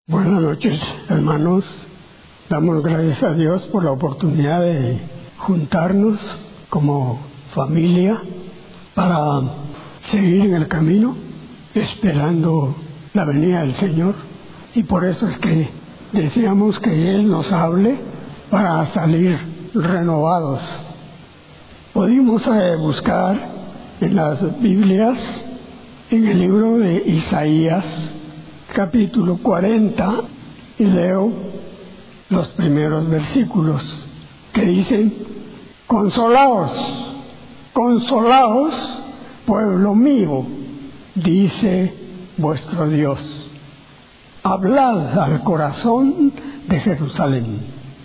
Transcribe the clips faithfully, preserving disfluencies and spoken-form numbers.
Buenas noches, hermanos. Damos gracias a Dios por la oportunidad de juntarnos como familia para seguir en el camino, esperando la venida del Señor. Y por eso es que deseamos que Él nos hable para salir renovados. Pudimos eh, buscar en las Biblias, en el libro de Isaías, capítulo cuarenta, y leo los primeros versículos que dicen: consolaos, consolaos, pueblo mío, dice vuestro Dios. Hablad al corazón de Jerusalén.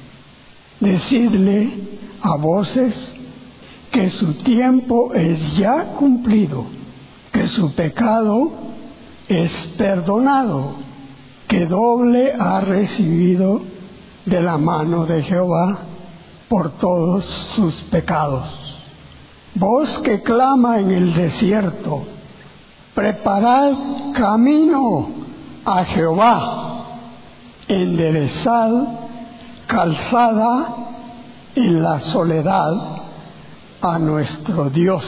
Decidle a voces que su tiempo es ya cumplido, que su pecado es perdonado, que doble ha recibido de la mano de Jehová por todos sus pecados. Voz que clama en el desierto: preparad camino a Jehová, enderezad calzada en la soledad a nuestro Dios.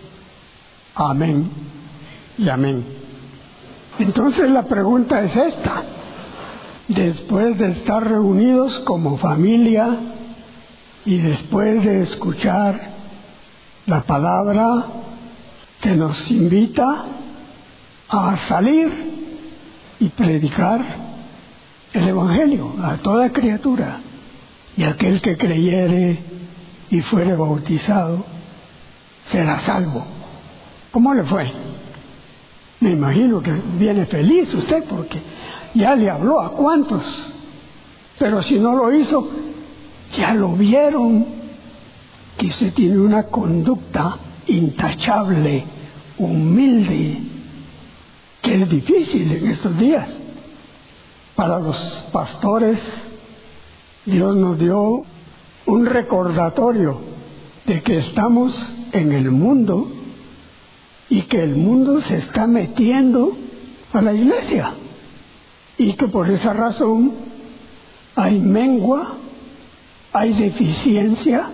Amén y amén. Entonces la pregunta es esta: después de estar reunidos como familia y después de escuchar la palabra que nos invita a salir y predicar el Evangelio a toda criatura, y aquel que creyere y fuere bautizado será salvo. ¿Cómo le fue? Me imagino que viene feliz usted porque ya le habló a cuantos, pero si no lo hizo, ya lo vieron, que usted tiene una conducta intachable, humilde, que es difícil en estos días. Para los pastores, Dios nos dio un recordatorio de que estamos en el mundo y que el mundo se está metiendo a la iglesia, y que por esa razón hay mengua, hay deficiencia,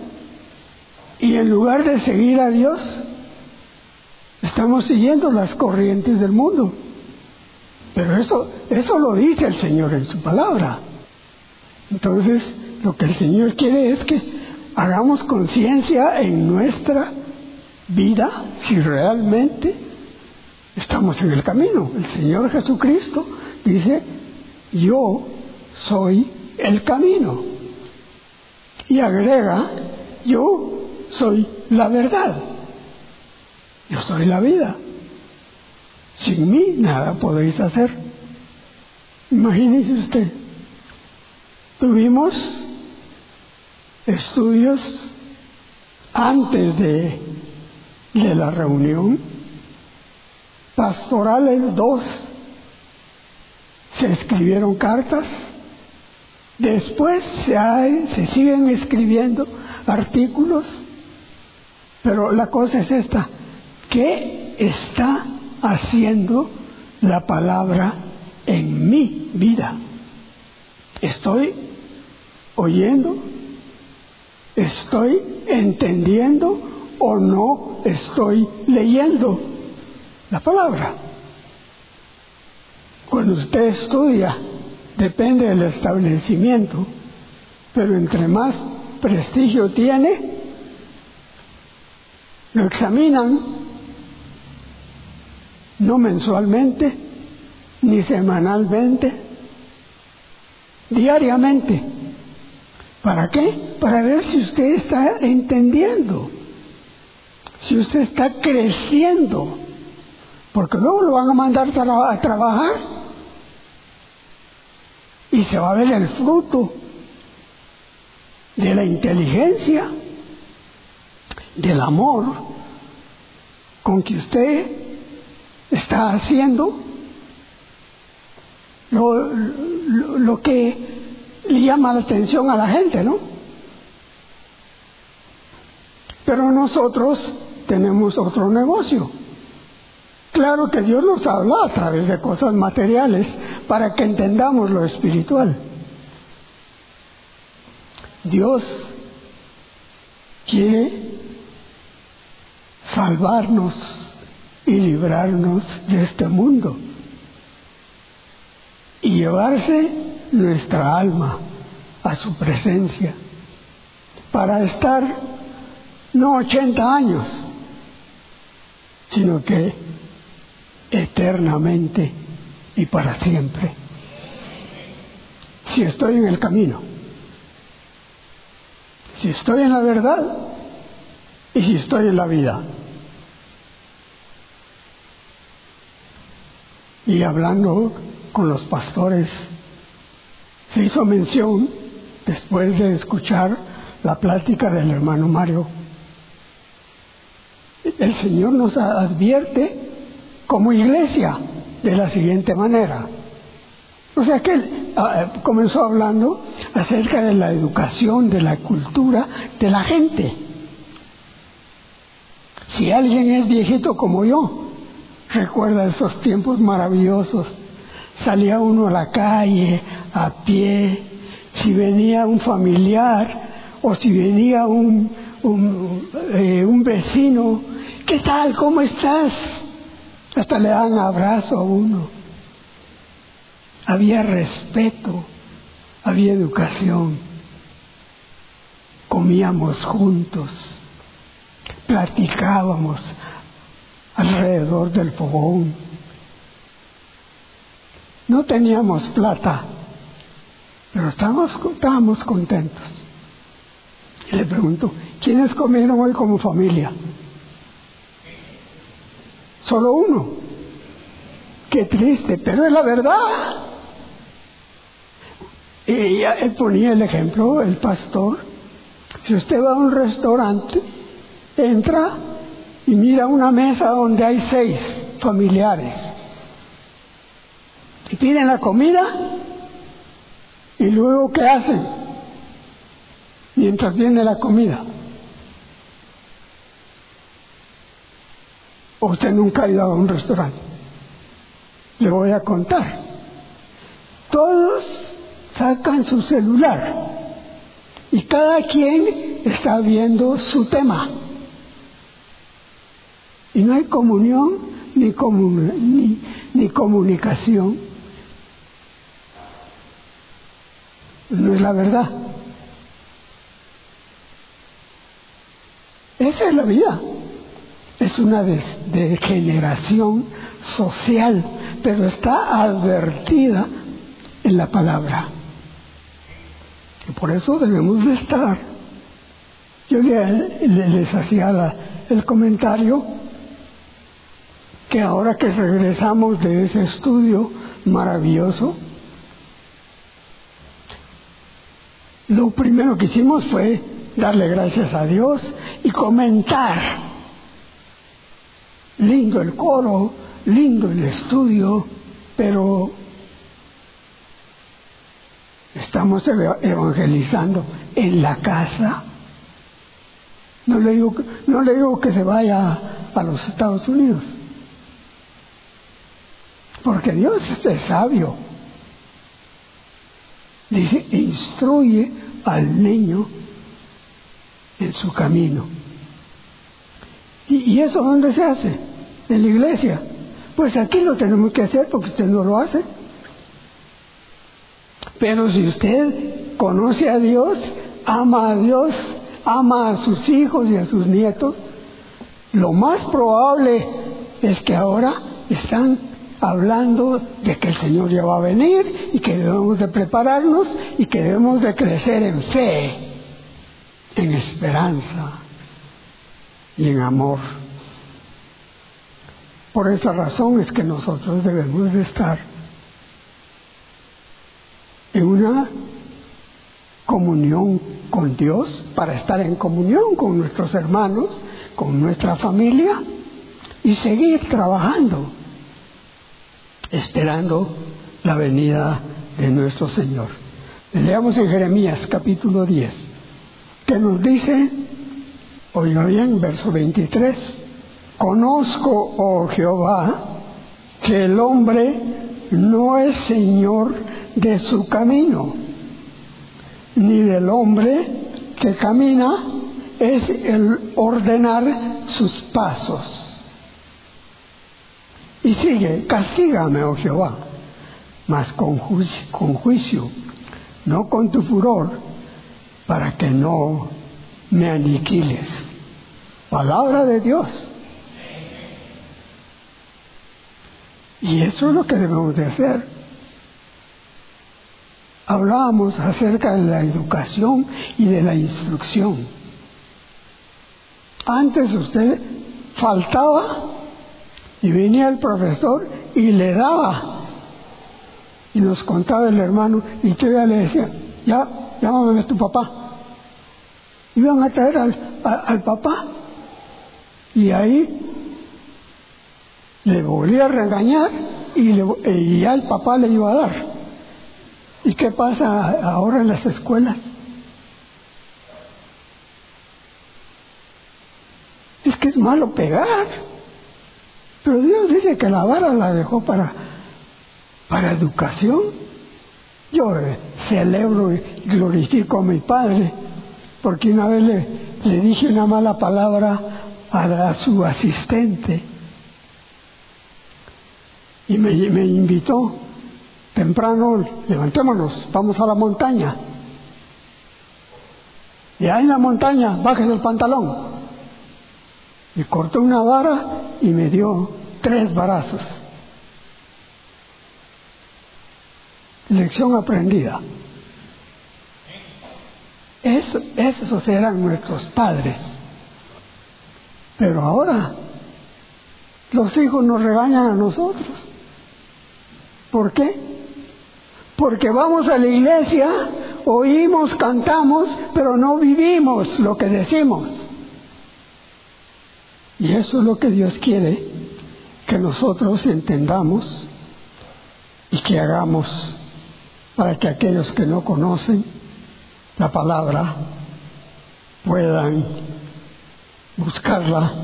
y en lugar de seguir a Dios, estamos siguiendo las corrientes del mundo. Pero eso, eso lo dice el Señor en su palabra. Entonces, lo que el Señor quiere es que hagamos conciencia en nuestra vida si realmente estamos en el camino. El Señor Jesucristo dice: yo soy el camino, y agrega: yo soy la verdad, yo soy la vida, sin mí nada podéis hacer. Imagínese usted, tuvimos estudios antes de de la reunión, pastorales dos, se escribieron cartas, después se, hay, se siguen escribiendo artículos, pero la cosa es esta: ¿qué está haciendo la palabra en mi vida? ¿Estoy oyendo? ¿Estoy entendiendo? ¿O no estoy leyendo la palabra? Cuando usted estudia, depende del establecimiento, pero entre más prestigio tiene, lo examinan no mensualmente, ni semanalmente, diariamente. ¿Para qué? Para ver si usted está entendiendo, si usted está creciendo, porque luego lo van a mandar a trabajar y se va a ver el fruto de la inteligencia, del amor con que usted está haciendo lo, lo, lo que le llama la atención a la gente, ¿no? Pero nosotros tenemos otro negocio. Claro que Dios nos habla a través de cosas materiales, para que entendamos lo espiritual. Dios quiere salvarnos y librarnos de este mundo y llevarse nuestra alma a su presencia para estar no ochenta años, sino que eternamente y para siempre, si estoy en el camino, si estoy en la verdad y si estoy en la vida. Y hablando con los pastores, se hizo mención, después de escuchar la plática del hermano Mario, el Señor nos advierte como iglesia de la siguiente manera. O sea que él uh, comenzó hablando acerca de la educación, de la cultura de la gente. Si alguien es viejito como yo, recuerda esos tiempos maravillosos. Salía uno a la calle a pie, si venía un familiar o si venía un, un, eh, un vecino, ¿qué tal? ¿Cómo estás? Hasta le dan abrazo a uno. Había respeto, había educación, comíamos juntos, platicábamos alrededor del fogón. No teníamos plata, pero estábamos, estábamos contentos. Y le pregunto, ¿quiénes comieron hoy como familia? Solo uno. Qué triste, pero es la verdad. Y él ponía el ejemplo, el pastor. Si usted va a un restaurante, entra y mira una mesa donde hay seis familiares. Y piden la comida y luego ¿qué hacen? Mientras viene la comida. ¿O usted nunca ha ido a un restaurante? Le voy a contar. Todos sacan su celular y cada quien está viendo su tema. Y no hay comunión ni, comun- ni, ni comunicación. No es la verdad. Esa es la vida. Es una degeneración social, pero está advertida en la palabra. Y por eso debemos de estar. Yo le, le, les hacía la, el comentario que ahora que regresamos de ese estudio maravilloso, lo primero que hicimos fue darle gracias a Dios y comentar. Lindo el coro, lindo el estudio, pero estamos evangelizando en la casa. No le digo, no le digo que se vaya a los Estados Unidos, porque Dios es sabio. Dice, instruye al niño en su camino. ¿Y, y eso dónde se hace? En la iglesia. Pues aquí lo tenemos que hacer porque usted no lo hace. Pero si usted conoce a Dios, ama a Dios, ama a sus hijos y a sus nietos, lo más probable es que ahora están hablando de que el Señor ya va a venir y que debemos de prepararnos y que debemos de crecer en fe, en esperanza y en amor. Por esa razón es que nosotros debemos de estar en una comunión con Dios, para estar en comunión con nuestros hermanos, con nuestra familia y seguir trabajando, esperando la venida de nuestro Señor. Leamos en Jeremías capítulo diez, que nos dice, oiga bien, verso veintitrés, conozco, oh Jehová, que el hombre no es señor de su camino, ni del hombre que camina es el ordenar sus pasos. Y sigue: castígame, oh Jehová, mas con juicio, con juicio, no con tu furor, para que no me aniquiles. Palabra de Dios. Y eso es lo que debemos de hacer. Hablábamos acerca de la educación y de la instrucción. Antes usted faltaba y venía el profesor y le daba. Y nos contaba el hermano, y yo ya le decía: ya, llámame a tu papá. Iban a traer al, a, al papá. Y ahí le volvía a regañar y, le, y ya el papá le iba a dar. ¿Y qué pasa ahora en las escuelas? Es que es malo pegar. Pero Dios dice que la vara la dejó para, para educación. Yo eh, celebro y glorifico a mi padre, porque una vez le, le dije una mala palabra a, la, a su asistente. Y me, me invitó temprano: levantémonos, vamos a la montaña. Y ahí en la montaña, bájese el pantalón. Me cortó una vara y me dio tres varazos. Lección aprendida. Eso, esos eran nuestros padres. Pero ahora los hijos nos regañan a nosotros. ¿Por qué? Porque vamos a la iglesia, oímos, cantamos, pero no vivimos lo que decimos. Y eso es lo que Dios quiere que nosotros entendamos y que hagamos, para que aquellos que no conocen la palabra puedan buscarla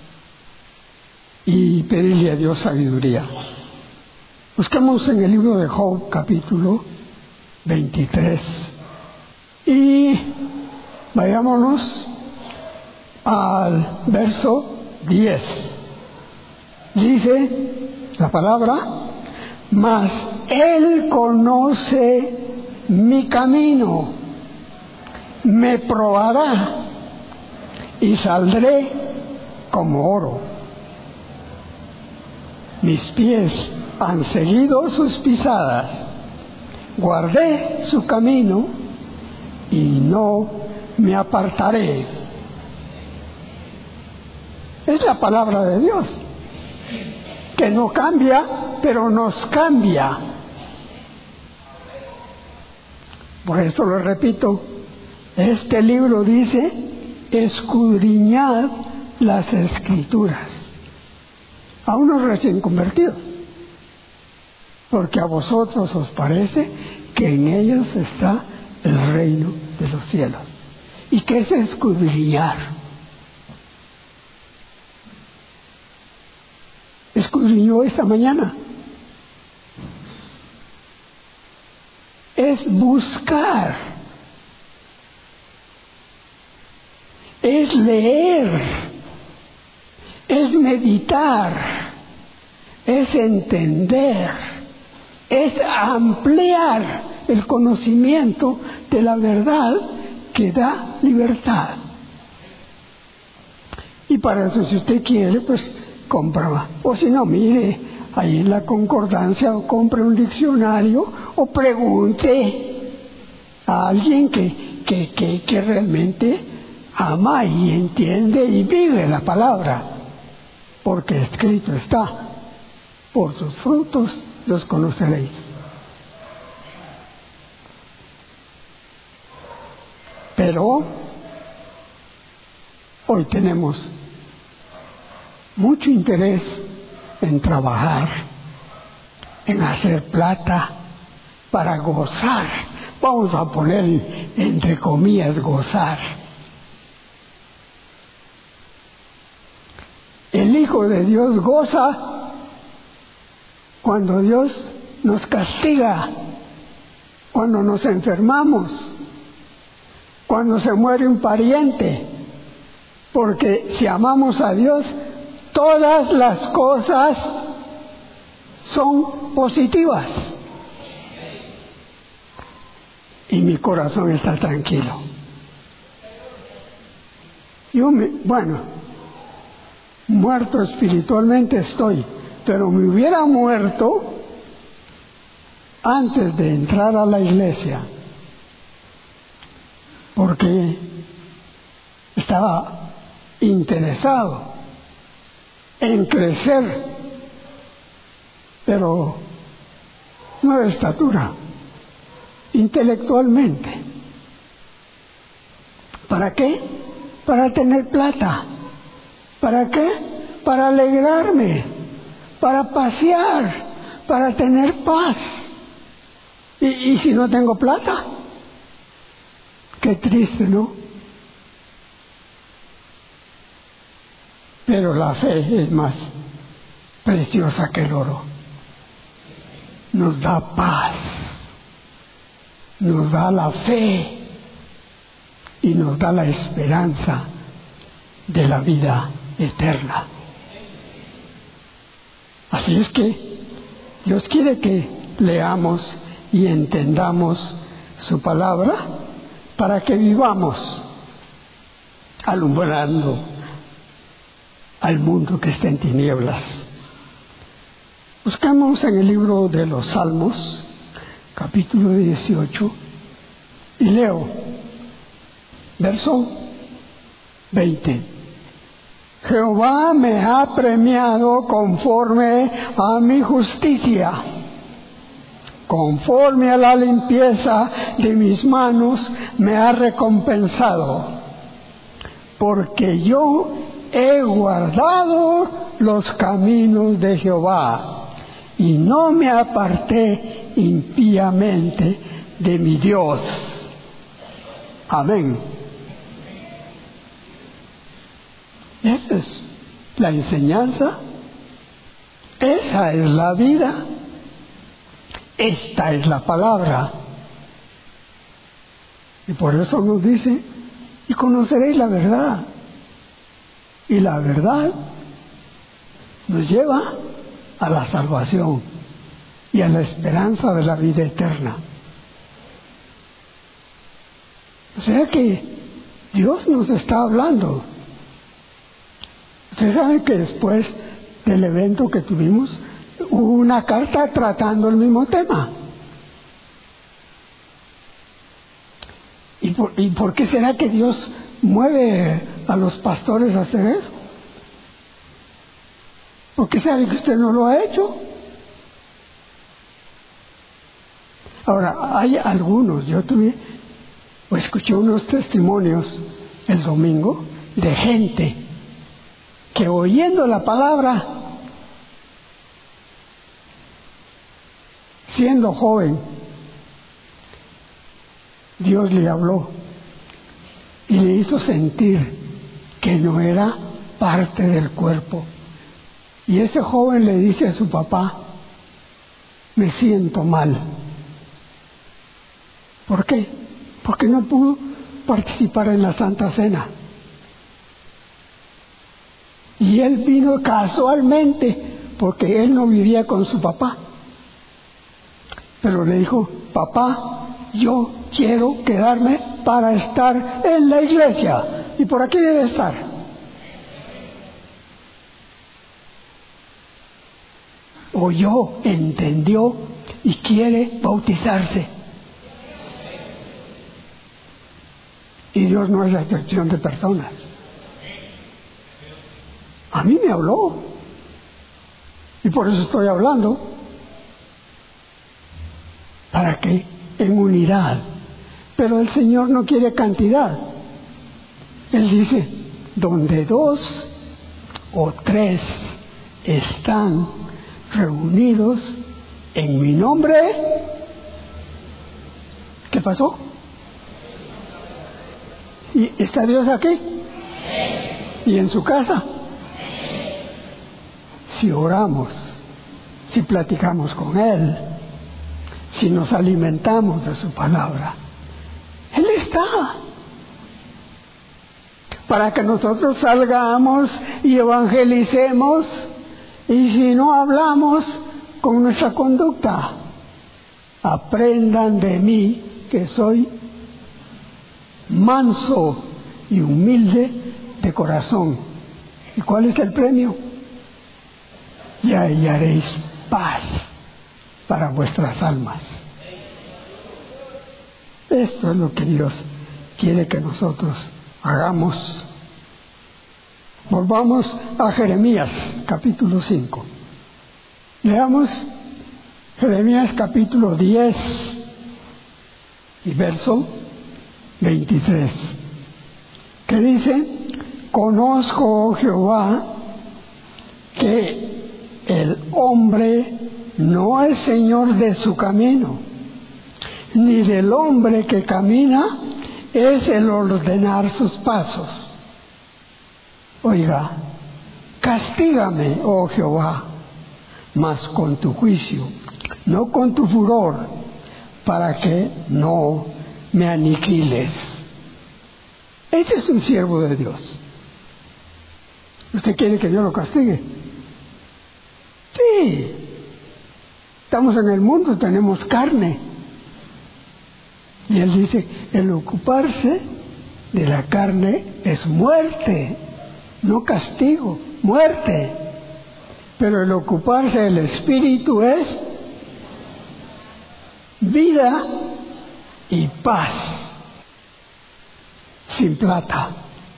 y pedirle a Dios sabiduría. Buscamos en el libro de Job, capítulo veintitrés, y vayámonos al verso diez. Dice la palabra: mas Él conoce mi camino, me probará y saldré como oro. Mis pies han seguido sus pisadas, guardé su camino y no me apartaré. Es la palabra de Dios, que no cambia, pero nos cambia. Por eso lo repito, este libro dice: escudriñad las Escrituras. A unos recién convertidos, porque a vosotros os parece que en ellos está el reino de los cielos. ¿Y qué es escudriñar? Escudriñó esta mañana. Es buscar, es leer, es meditar, es entender, es ampliar el conocimiento de la verdad que da libertad. Y para eso, si usted quiere, pues compra, o si no, mire ahí en la concordancia, o compre un diccionario, o pregunte a alguien que, que, que, que realmente ama y entiende y vive la palabra, porque escrito está: por sus frutos los conoceréis. Pero hoy tenemos mucho interés en trabajar, en hacer plata para gozar. Vamos a poner entre comillas gozar. El Hijo de Dios goza cuando Dios nos castiga cuando nos enfermamos, cuando se muere un pariente, porque si amamos a Dios, todas las cosas son positivas. Y mi corazón está tranquilo. Yo, me, bueno, muerto espiritualmente estoy, pero me hubiera muerto antes de entrar a la iglesia, porque estaba interesado en crecer, pero no de estatura, intelectualmente. ¿Para qué? Para tener plata. ¿Para qué? Para alegrarme, para pasear, para tener paz. ¿Y, y si no tengo plata? Qué triste, ¿no? Pero la fe es más preciosa que el oro. Nos da paz, nos da la fe y nos da la esperanza de la vida eterna. Así es que Dios quiere que leamos y entendamos su palabra para que vivamos alumbrando al mundo que está en tinieblas. Buscamos en el libro de los Salmos, capítulo dieciocho, y leo, verso veinte. Jehová me ha premiado conforme a mi justicia, conforme a la limpieza de mis manos me ha recompensado, porque yo he guardado los caminos de Jehová y no me aparté impíamente de mi Dios. Amén. Esa es la enseñanza, esa es la vida, esta es la palabra. Y por eso nos dice, y conoceréis la verdad. Y la verdad nos lleva a la salvación y a la esperanza de la vida eterna. O sea que Dios nos está hablando. Ustedes saben que después del evento que tuvimos, hubo una carta tratando el mismo tema. ¿Y por, ¿Y por qué será que Dios mueve a los pastores a hacer eso? Porque sabe que usted no lo ha hecho. Ahora, hay algunos, yo tuve, o escuché unos testimonios el domingo de gente que oyendo la palabra, siendo joven, Dios le habló y le hizo sentir que no era parte del cuerpo. Y ese joven le dice a su papá, me siento mal. ¿Por qué? Porque no pudo participar en la Santa Cena. Y él vino casualmente, porque él no vivía con su papá. Pero le dijo, papá, yo quiero quedarme para estar en la iglesia. Y por aquí debe estar. Oyó, entendió y quiere bautizarse. Y Dios no es la excepción de personas. A mí me habló. Y por eso estoy hablando. ¿Para qué? En unidad. Pero el Señor no quiere cantidad. Él dice, donde dos o tres están reunidos en mi nombre, ¿qué pasó? ¿Y está Dios aquí? ¿Y en su casa? Si oramos, si platicamos con Él, si nos alimentamos de su palabra. Él está. Para que nosotros salgamos y evangelicemos, y si no hablamos con nuestra conducta, aprendan de mí que soy manso y humilde de corazón. ¿Y cuál es el premio? Y hallaréis paz para vuestras almas. Esto es lo que Dios quiere que nosotros hagamos. Volvamos a Jeremías, capítulo cinco. Leamos Jeremías capítulo diez y verso veintitrés, que dice: conozco, oh Jehová, que el hombre no es señor de su camino, ni del hombre que camina es el ordenar sus pasos. Oiga, castígame, oh Jehová, mas con tu juicio, no con tu furor, para que no me aniquiles. Este es un siervo de Dios. ¿Usted quiere que Dios lo castigue? Sí. Estamos en el mundo, tenemos carne. Y él dice, el ocuparse de la carne es muerte, no castigo, muerte. Pero el ocuparse del espíritu es vida y paz, sin plata,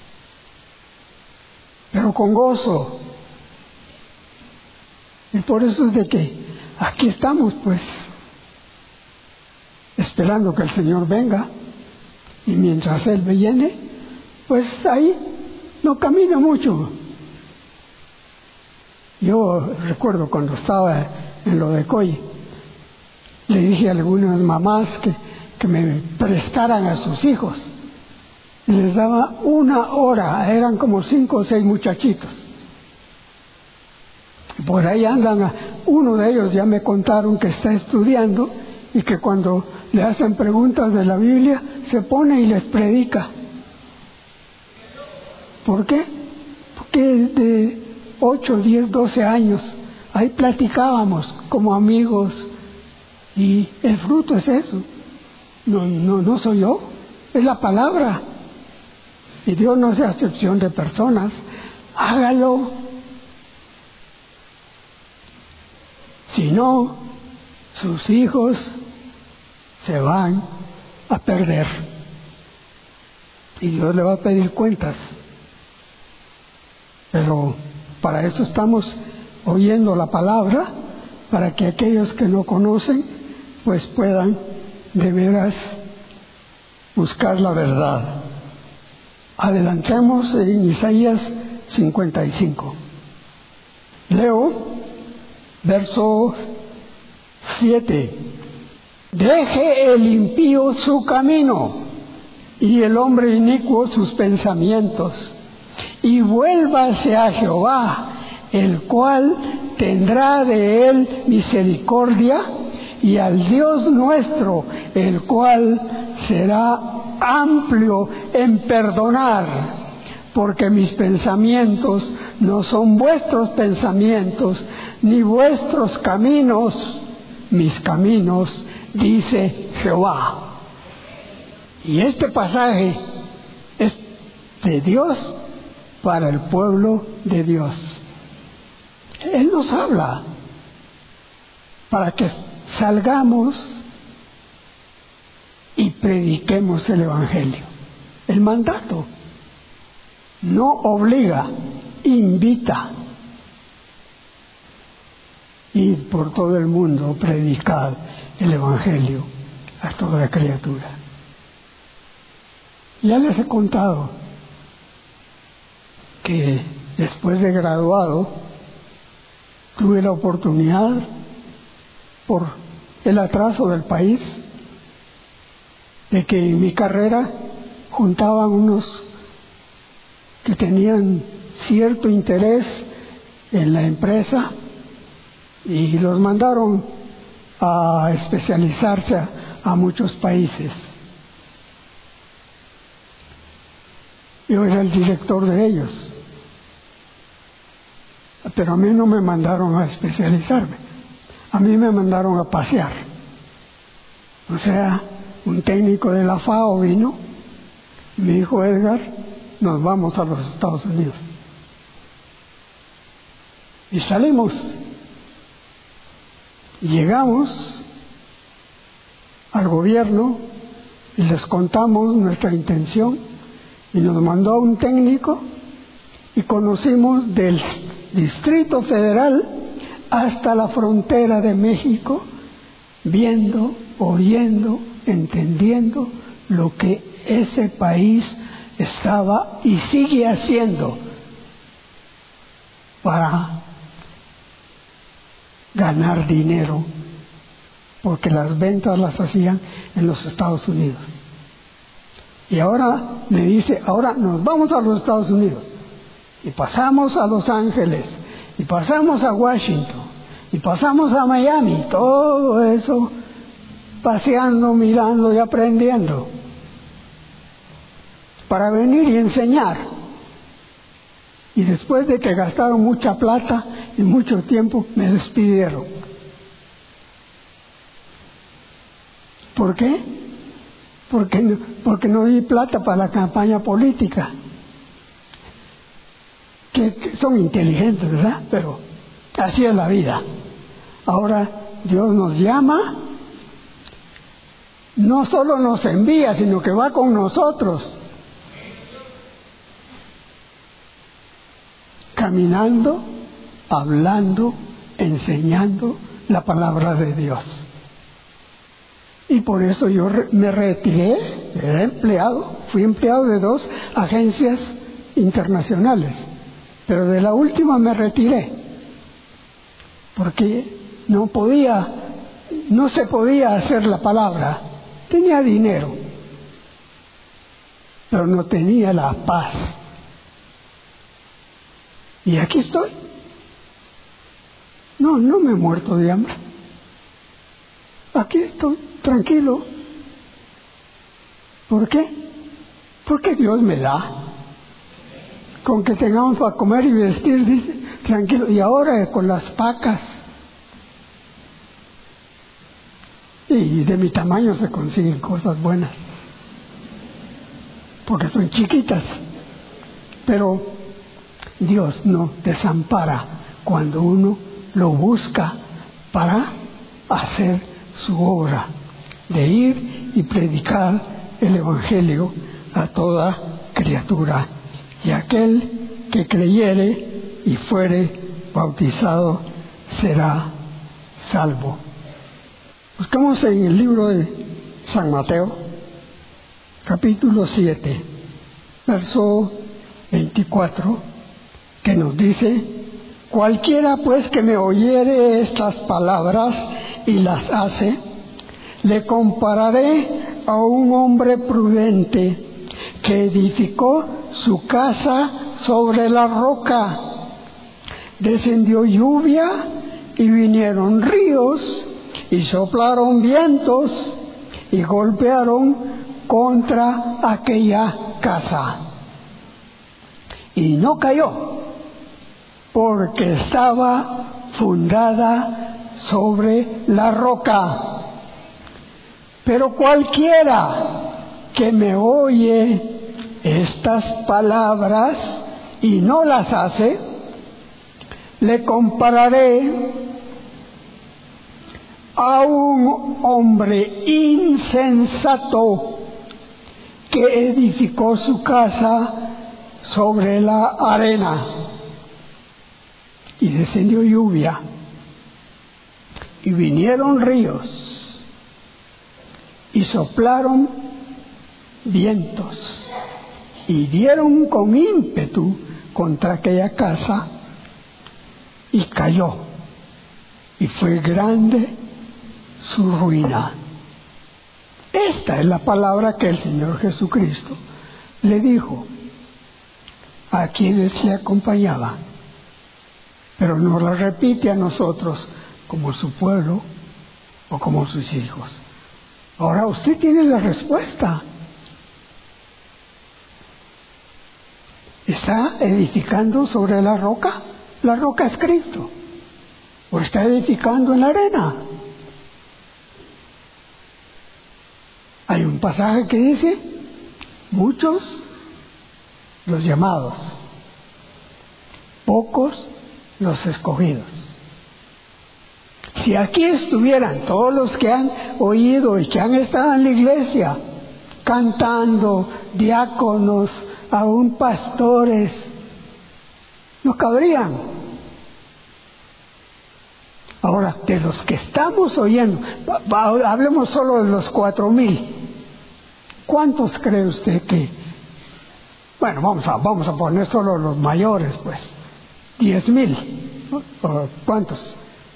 pero con gozo. Y por eso es de que aquí estamos, pues, esperando que el Señor venga, y mientras Él viene, pues ahí no camina mucho. Yo recuerdo cuando estaba en lo de Coy, le dije a algunas mamás que, que me prestaran a sus hijos. Y les daba una hora, eran como cinco o seis muchachitos. Por ahí andan, uno de ellos ya me contaron que está estudiando y que cuando le hacen preguntas de la Biblia se pone y les predica. ¿Por qué? Porque de ocho, diez, doce años ahí platicábamos como amigos y el fruto es eso. No, no, no soy yo, es la palabra. Y Dios no hace acepción de personas. Hágalo. Si no, sus hijos se van a perder. Y Dios le va a pedir cuentas. Pero para eso estamos oyendo la palabra, para que aquellos que no conocen, pues puedan de veras buscar la verdad. Adelantemos en Isaías cincuenta y cinco. Leo verso siete. Deje el impío su camino y el hombre inicuo sus pensamientos, y vuélvase a Jehová, el cual tendrá de él misericordia, y al Dios nuestro, el cual será amplio en perdonar, porque mis pensamientos no son vuestros pensamientos, ni vuestros caminos mis caminos, dice Jehová. Y este pasaje es de Dios para el pueblo de Dios. Él nos habla para que salgamos y prediquemos el Evangelio. El mandato no obliga, invita. Ir por todo el mundo, predicar el Evangelio a toda criatura. Ya les he contado que después de graduado tuve la oportunidad, por el atraso del país, de que en mi carrera juntaban unos que tenían cierto interés en la empresa y los mandaron a especializarse a, a muchos países. Yo era el director de ellos, pero a mí no me mandaron a especializarme, a mí me mandaron a pasear. O sea, un técnico de la FAO vino y me dijo: Edgar, nos vamos a los Estados Unidos. Y salimos, y llegamos al gobierno y les contamos nuestra intención, y nos mandó un técnico y conocimos del Distrito Federal hasta la frontera de México, viendo, oyendo, entendiendo lo que ese país estaba y sigue haciendo para ganar dinero, porque las ventas las hacían en los Estados Unidos. Y ahora me dice: ahora nos vamos a los Estados Unidos, y pasamos a Los Ángeles, y pasamos a Washington, y pasamos a Miami, todo eso paseando, mirando y aprendiendo, para venir y enseñar. Y después de que gastaron mucha plata y mucho tiempo, me despidieron. ¿Por qué? Porque no, porque no di plata para la campaña política. Que, que son inteligentes, ¿verdad? Pero así es la vida. Ahora Dios nos llama, no solo nos envía, sino que va con nosotros, caminando, hablando, enseñando la palabra de Dios. Y por eso yo me retiré, era empleado, fui empleado de dos agencias internacionales, pero de la última me retiré, porque no podía, no se podía hacer la palabra. Tenía dinero, pero no tenía la paz. Y aquí estoy. No, no me he muerto de hambre. Aquí estoy, tranquilo. ¿Por qué? Porque Dios me da. Con que tengamos para comer y vestir, dice, tranquilo. Y ahora con las pacas. Y de mi tamaño se consiguen cosas buenas, porque son chiquitas. Pero Dios no desampara cuando uno lo busca para hacer su obra de ir y predicar el Evangelio a toda criatura. Y aquel que creyere y fuere bautizado será salvo. Buscamos en el libro de San Mateo, capítulo siete, verso veinticuatro, que nos dice: cualquiera pues que me oyere estas palabras y las hace, le compararé a un hombre prudente que edificó su casa sobre la roca. Descendió lluvia y vinieron ríos y soplaron vientos y golpearon contra aquella casa. Y no cayó, porque estaba fundada sobre la roca. Pero cualquiera que me oye estas palabras y no las hace, le compararé a un hombre insensato que edificó su casa sobre la arena. Y descendió lluvia, y vinieron ríos, y soplaron vientos, y dieron con ímpetu contra aquella casa, y cayó, y fue grande su ruina. Esta es la palabra que el Señor Jesucristo le dijo a quienes le acompañaban, pero nos la repite a nosotros como su pueblo o como sus hijos? Ahora usted tiene la respuesta. ¿Está edificando sobre la roca? La roca es Cristo. ¿O está edificando en la arena? Hay un pasaje que dice, muchos los llamados, pocos los escogidos. Si aquí estuvieran todos los que han oído y que han estado en la iglesia, cantando, diáconos, aún pastores, no cabrían. Ahora, de los que estamos oyendo, hablemos solo de los cuatro mil. ¿Cuántos cree usted que? Bueno, vamos a, vamos a poner solo los mayores, pues. Diez mil. ¿No? ¿Cuántos?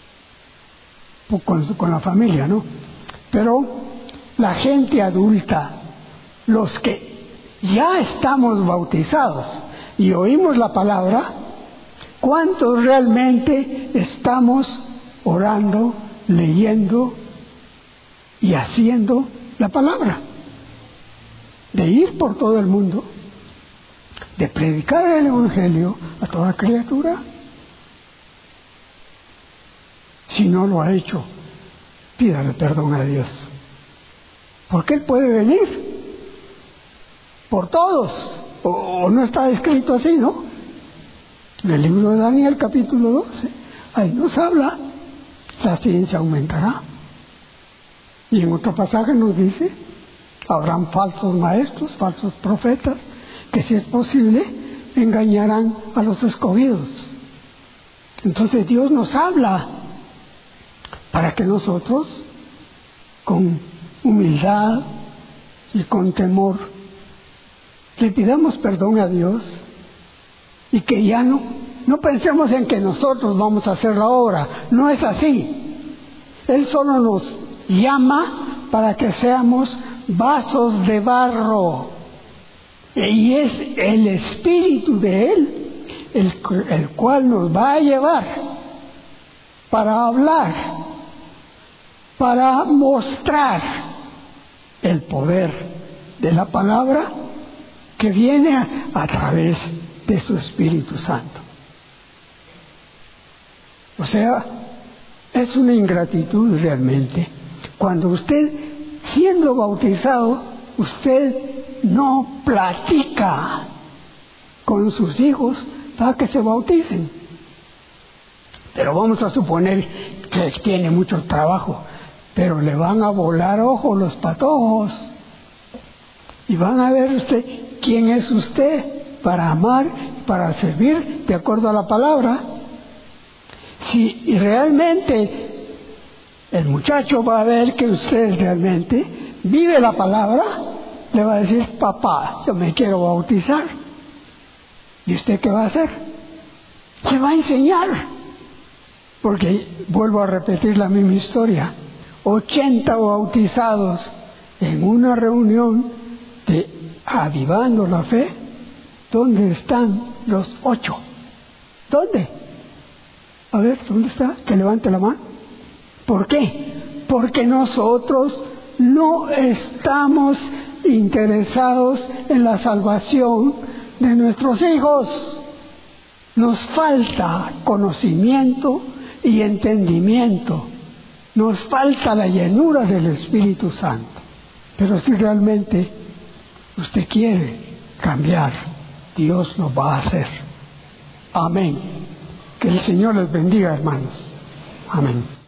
Con, con la familia, ¿no? Pero la gente adulta, los que ya estamos bautizados y oímos la palabra, ¿cuántos realmente estamos orando, leyendo y haciendo la palabra? De ir por todo el mundo, de predicar el Evangelio a toda criatura. Si no lo ha hecho, pídale perdón a Dios, porque Él puede venir por todos, o, o no está escrito así, ¿no? En el libro de Daniel, capítulo doce, ahí nos habla, la ciencia aumentará. Y en otro pasaje nos dice, habrán falsos maestros, falsos profetas, que si es posible, engañarán a los escogidos. Entonces Dios nos habla para que nosotros, con humildad y con temor, le pidamos perdón a Dios y que ya no, no pensemos en que nosotros vamos a hacer la obra. No es así. Él solo nos llama para que seamos vasos de barro. Y es el Espíritu de Él el, el cual nos va a llevar para hablar, para mostrar el poder de la palabra que viene a, a través de su Espíritu Santo. O sea, es una ingratitud realmente cuando usted, siendo bautizado, usted no platica con sus hijos para que se bauticen. Pero vamos a suponer que tiene mucho trabajo, pero le van a volar ojos los patojos y van a ver usted quién es usted para amar, para servir de acuerdo a la palabra. Si realmente el muchacho va a ver que usted realmente vive la palabra, le va a decir, papá, yo me quiero bautizar. ¿Y usted qué va a hacer? Le va a enseñar. Porque vuelvo a repetir la misma historia. ochenta bautizados en una reunión de Avivando la Fe. ¿Dónde están los ocho? ¿Dónde? A ver, ¿dónde está? Que levante la mano. ¿Por qué? Porque nosotros no estamos interesados en la salvación de nuestros hijos. Nos falta conocimiento y entendimiento. Nos falta la llenura del Espíritu Santo. Pero si realmente usted quiere cambiar, Dios lo va a hacer. Amén. Que el Señor les bendiga, hermanos. Amén.